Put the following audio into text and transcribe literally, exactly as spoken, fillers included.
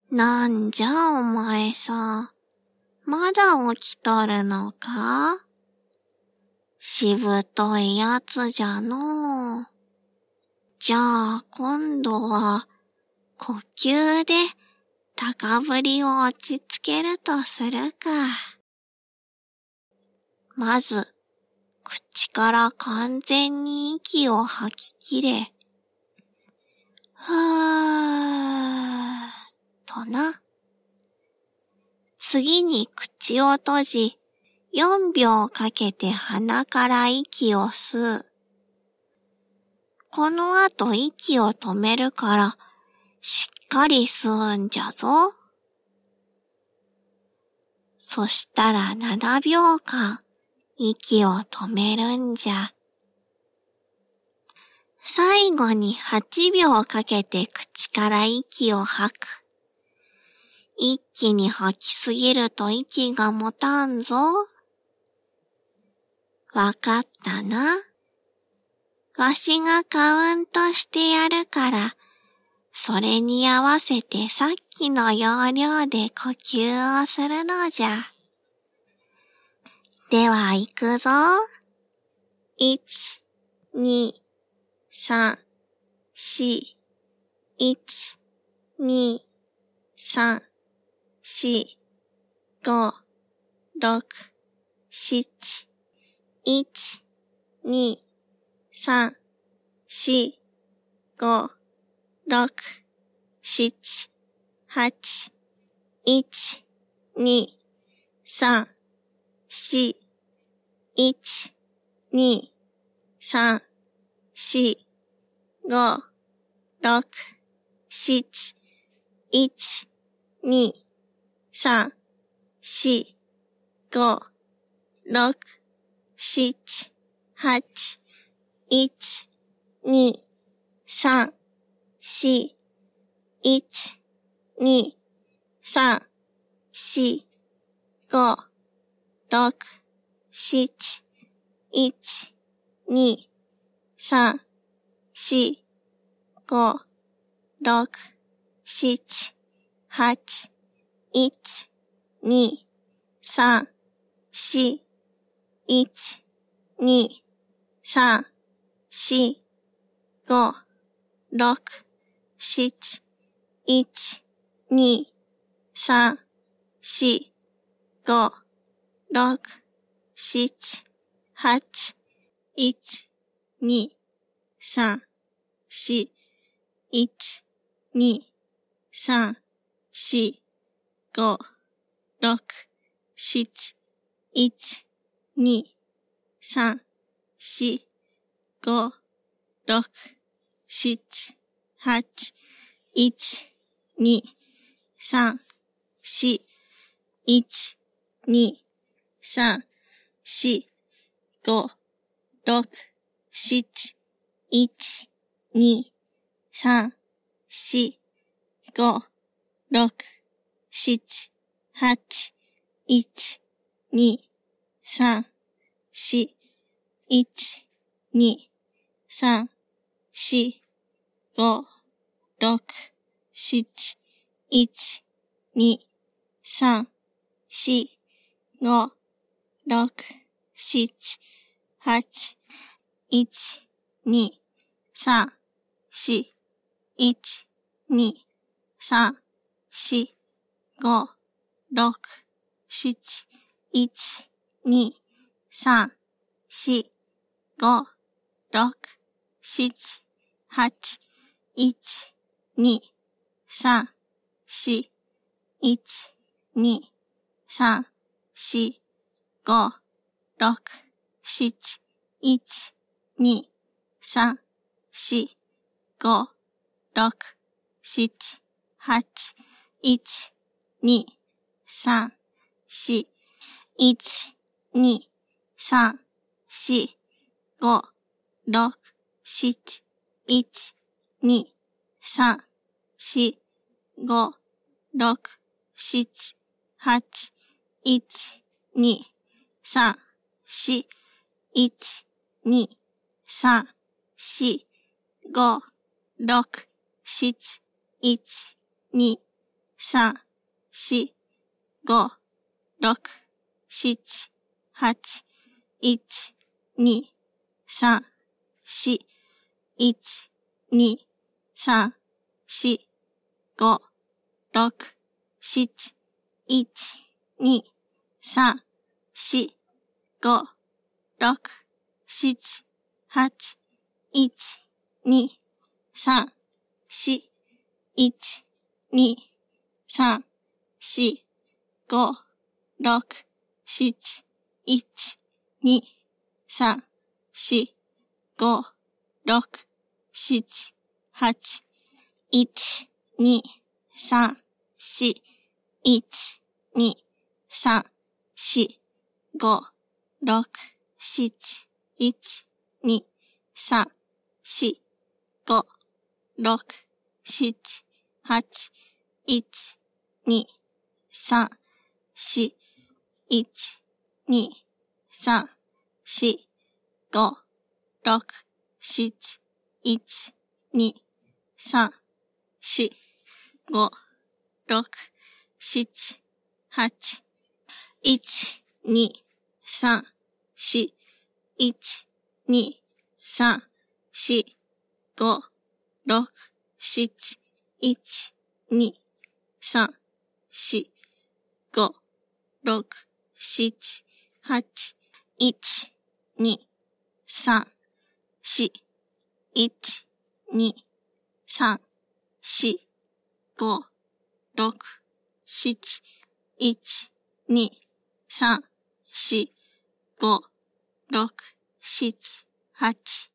なんじゃお前さ、まだ起きとるのか？しぶといやつじゃのう。じゃあ今度は呼吸で高ぶりを落ち着けるとするか。まず、口から完全に息を吐ききれ。ふーっとな。次に口を閉じ、よんびょうかけて鼻から息を吸う。この後息を止めるから、しっかり吸うんじゃぞ。そしたらななびょうかん、息を止めるんじゃ。最後にはちびょうかけて口から息を吐く。一気に吐きすぎると息がもたんぞ。わかったな。わしがカウントしてやるから、それに合わせてさっきの要領で呼吸をするのじゃ。では行くぞ。いち、に、さん、し、いち、に、さん、し、ご、ろく、しち、いち、に、さん、し、ご、ろく、しち、はち、いち、に、さん、し、いち、に、さん、し、ご、ろく、しち、いち、に、さん、し、ご、ろく、しち、はち、いち、に、さん、し、いち、に、さん、し、ご、ろく、しち、いち、に、さん、し、ご、ろく、しち、はち、いち、に、さん、し、いち、に、さん、し、ご、ろく、しち、いち、に、さん、し、ご、ろく、しち、はち、いち、に、さん、し、いち、に、さん、し、ご、ろく、しち、いち、に、さん、し、ご、ろく、しち、はち、いち、に、さん、し、いち、に、さん、し、ご、ろく、しち、いち、に、さん、し、ご、ろく、しち、はち、いち、に、さん、し、いち、に、さん、し、ご、ろく、しち、いち、に、さん、し、ご、ろく、しち、はち、いち、に、さん、し、いち、に、さん、し、ご、ろく、しち、いち、に、さん、し、ご、ろく、しち、はち、いち、に、さん、し、いち、に、さん、し、ご、ろく、しち、いち、に、さん、し、ご、ろく、しち、はち、いち、に、さん、し、いち、に、さん、し、ご、ろく、しち、いち、に、さん、し、ご、ろく、しち、はち、いち、に、さん、し、いち、に、さん、し、ご、ろく、しち、いち、に、 さん、し、ご、ろく、しち、はち、いち、に、さん、し、いち、に、さん、し、ご、ろく、しち、いち、に、さん、し、ご、ろく、しち、はち、いち、に、さん、し、いち、に、さん、し、ご、ろく、しち、いち、に、さん、し、ご、ろく、しち、はち、いち、に、さん、し、いち、に、さん、し、ご、ろく、しち、いち、に、さん、し、ご、ろく、しち、はち、いち、に、さん、し、いち、に、さん、し、ご、ろく、しち、いち、に、さん、し、ご、ろく、しち、はち、いち、に、さん、し、いち、に、さん、し、ご、ろく、しち、いち、に、さん、し、ご、ろく、しち、はち、いち、に、さん、し、いち、に、さん、し、ご、ろく、しち、いち、に、さん、し、ご、ろく、しち、はち、